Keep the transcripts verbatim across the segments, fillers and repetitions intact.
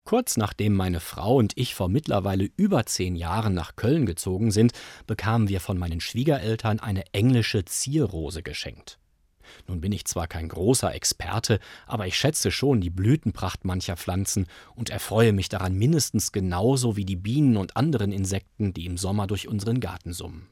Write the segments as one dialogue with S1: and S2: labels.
S1: Kurz nachdem meine Frau und ich vor mittlerweile über zehn Jahren nach Köln gezogen sind, bekamen wir von meinen Schwiegereltern eine englische Zierrose geschenkt. Nun bin ich zwar kein großer Experte, aber ich schätze schon die Blütenpracht mancher Pflanzen und erfreue mich daran mindestens genauso wie die Bienen und anderen Insekten, die im Sommer durch unseren Garten summen.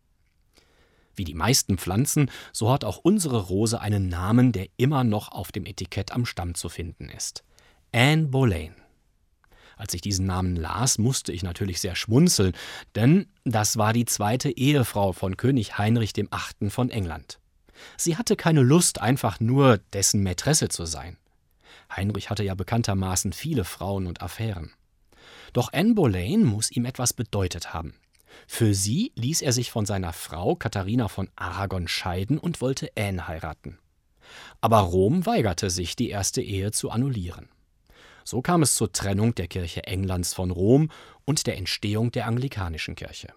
S1: Wie die meisten Pflanzen, so hat auch unsere Rose einen Namen, der immer noch auf dem Etikett am Stamm zu finden ist: Anne Boleyn. Als ich diesen Namen las, musste ich natürlich sehr schmunzeln, denn das war die zweite Ehefrau von König Heinrich der Achte von England. Sie hatte keine Lust, einfach nur dessen Mätresse zu sein. Heinrich hatte ja bekanntermaßen viele Frauen und Affären. Doch Anne Boleyn muss ihm etwas bedeutet haben. Für sie ließ er sich von seiner Frau Katharina von Aragon scheiden und wollte Anne heiraten. Aber Rom weigerte sich, die erste Ehe zu annullieren. So kam es zur Trennung der Kirche Englands von Rom und der Entstehung der anglikanischen Kirche.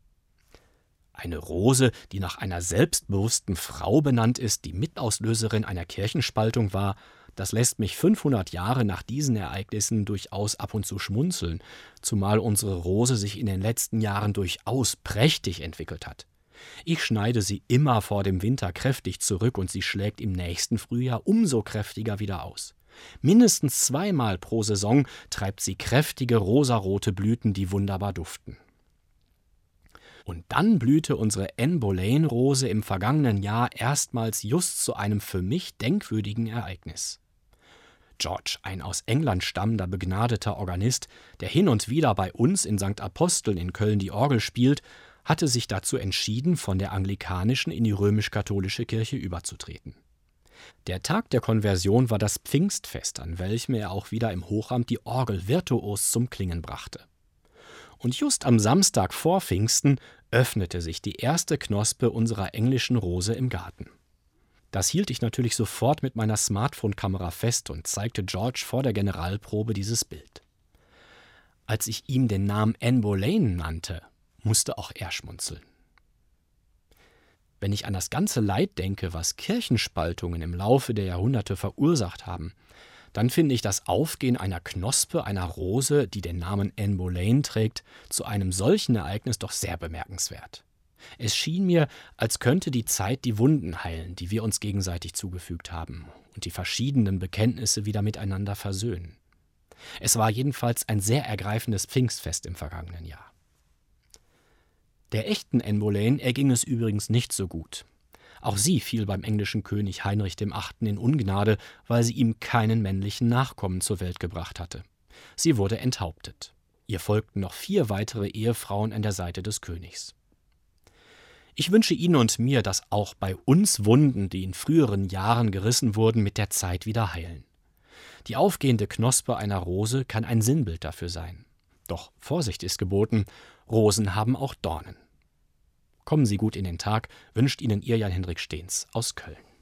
S1: Eine Rose, die nach einer selbstbewussten Frau benannt ist, die Mitauslöserin einer Kirchenspaltung war, das lässt mich fünfhundert Jahre nach diesen Ereignissen durchaus ab und zu schmunzeln, zumal unsere Rose sich in den letzten Jahren durchaus prächtig entwickelt hat. Ich schneide sie immer vor dem Winter kräftig zurück und sie schlägt im nächsten Frühjahr umso kräftiger wieder aus. Mindestens zweimal pro Saison treibt sie kräftige rosarote Blüten, die wunderbar duften. Und dann blühte unsere Anne Boleyn-Rose im vergangenen Jahr erstmals just zu einem für mich denkwürdigen Ereignis. George, ein aus England stammender begnadeter Organist, der hin und wieder bei uns in Sankt Aposteln in Köln die Orgel spielt, hatte sich dazu entschieden, von der anglikanischen in die römisch-katholische Kirche überzutreten. Der Tag der Konversion war das Pfingstfest, an welchem er auch wieder im Hochamt die Orgel virtuos zum Klingen brachte. Und just am Samstag vor Pfingsten öffnete sich die erste Knospe unserer englischen Rose im Garten. Das hielt ich natürlich sofort mit meiner Smartphone-Kamera fest und zeigte George vor der Generalprobe dieses Bild. Als ich ihm den Namen Anne Boleyn nannte, musste auch er schmunzeln. Wenn ich an das ganze Leid denke, was Kirchenspaltungen im Laufe der Jahrhunderte verursacht haben, dann finde ich das Aufgehen einer Knospe, einer Rose, die den Namen Anne Boleyn trägt, zu einem solchen Ereignis doch sehr bemerkenswert. Es schien mir, als könnte die Zeit die Wunden heilen, die wir uns gegenseitig zugefügt haben, und die verschiedenen Bekenntnisse wieder miteinander versöhnen. Es war jedenfalls ein sehr ergreifendes Pfingstfest im vergangenen Jahr. Der echten Anne Boleyn erging es übrigens nicht so gut. Auch sie fiel beim englischen König Heinrich der Achte in Ungnade, weil sie ihm keinen männlichen Nachkommen zur Welt gebracht hatte. Sie wurde enthauptet. Ihr folgten noch vier weitere Ehefrauen an der Seite des Königs. Ich wünsche Ihnen und mir, dass auch bei uns Wunden, die in früheren Jahren gerissen wurden, mit der Zeit wieder heilen. Die aufgehende Knospe einer Rose kann ein Sinnbild dafür sein. Doch Vorsicht ist geboten, Rosen haben auch Dornen. Kommen Sie gut in den Tag, wünscht Ihnen Ihr Jan-Hendrik Stehns aus Köln.